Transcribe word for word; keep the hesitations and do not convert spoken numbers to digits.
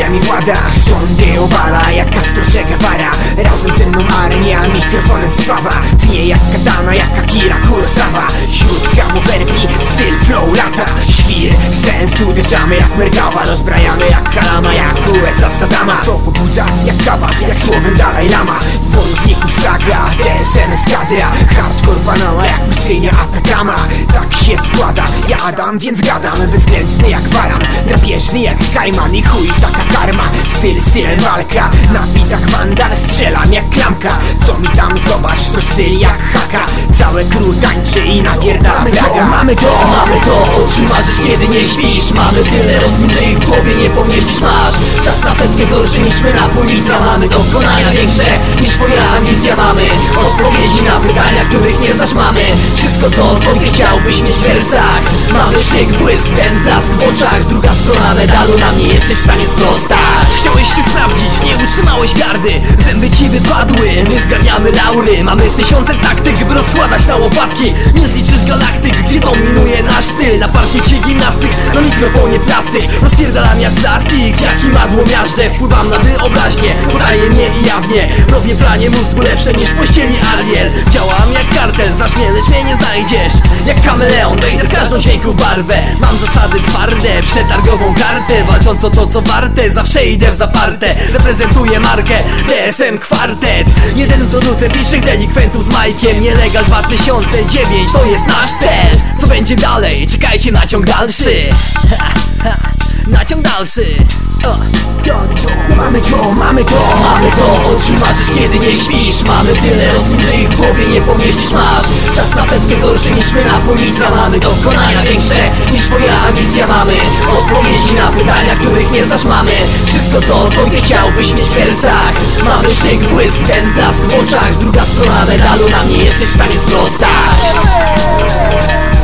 emocjami włada. Rządy obala jak Castro Che Guevara. Razem ze mną arenia, mikrofonem sława. Tnie jak katana, jak Akira Kurosawa. Wśród gamów werbli, styl flow lata. Świr, sens uderzamy jak Merkawa. Rozbrajamy jak Halama, jak U S A Saddama. To pobudza jak kawa, jak słowem Dalaj Lama. Wojowników saga, D S N eskadra. Hardcore Panama jak pustynia Atacama. Tak się składa, ja Adam, więc gadam. Bezwzględny jak waran, drapieżny jak Kajman. I chuj taka karma, styl, stylem walka. Na bitach wandal strzelam jak klamka. Co mi tam zobacz, to styl jak haka. Całe crew tańczy i napierdalam draga. Mamy to, mamy to, o czym marzysz kiedy nie śpisz. Mamy tyle rozmin, że ich w głowie nie pomieścisz. Masz czas na setkę gorszy niż my na pół litra. Mamy dokonania większe niż twoja ambicja. Mamy odpowiedzi na pytania, których nie znasz. Mamy wszystko to, co nie chciałbyś mieć w wersach. Mamy szyk, błysk, ten blask w oczach. Druga strona medalu, nam nie jesteś w stanie sprostać. Chciałeś się sprawdzić, nie utrzymałeś gardy. Zęby ci wypadły, my zgarniamy laury. Mamy tysiące taktyk, by rozkładać na łopatki. Nie zliczysz galaktyk, gdzie dominuje nasz styl. Na parkiecie gimnastyk, na mikrofonie plastyk. Rozpierdalam jak plastik, jak i madło miażdżę. Wpływam na wyobraźnię, podaję mnie i jawnie. Robię pranie mózgu lepsze niż pościeli Ariel. Działam jak kartel, znasz mnie, lecz mnie nie znajdziesz. Jak kameleon, wejdę w każdą dźwięków barwę. Mam zasady twarde, przetargową kartę. Walcząc o to co warte, zawsze idę w zaparte. Reprezentuję markę D S M Kwartet. Jeden producent i trzech delikwentów z Majkiem. Nielegal dwa tysiące dziewięć, to jest nasz cel. Co będzie dalej? Czekajcie na ciąg dalszy. Na ciąg dalszy. O. Mamy to, mamy to, Mamy to, o czym marzysz kiedy nie śpisz. Mamy tyle rozmin, że ich w głowie nie pomieścisz. Masz czas na setkę gorszy niż my na pół litra. Mamy dokonania większe niż twoja ambicja. Mamy odpowiedzi na pytania, których nie znasz. Mamy wszystko to, co nie chciałbyś mieć w wersach. Mamy szyk, błysk, ten blask w oczach. Druga strona medalu, nam nie jesteś w stanie sprostać.